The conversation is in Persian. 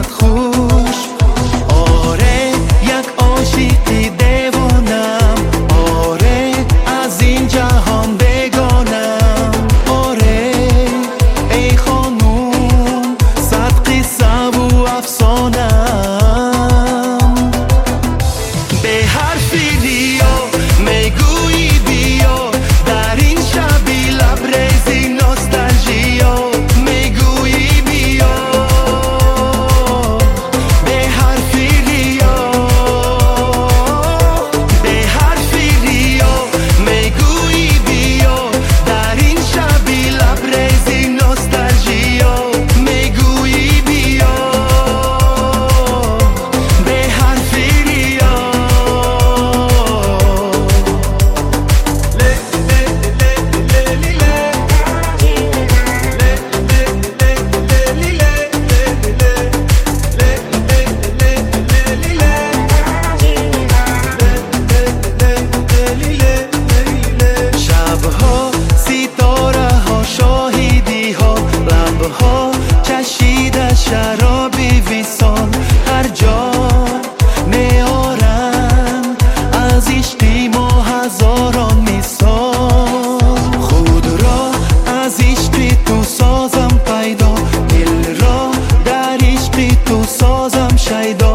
فقط خوش. آره یک عاشقی دیوانم، آره از این جهان بگانم. آره ای خانوم صد قصه و افسانم. به حرفی ریا میگویی بیا، در این شبی لبریزی نوستالژیا. میگویی بیا به حرفی ریا، به حرفی ریا میگویی بیا، در این شبی لبریزی نوستالژیا. میگویی بیا به حرفی ریا. شبها ستاره ها شاهدی ها، لبها چشیده شرابی وصال. هر جا میارن از عشقی ما هزاران مثال. خود را از عشقی تو سازم پیدا، دل را در عشقی تو سازم شیدا.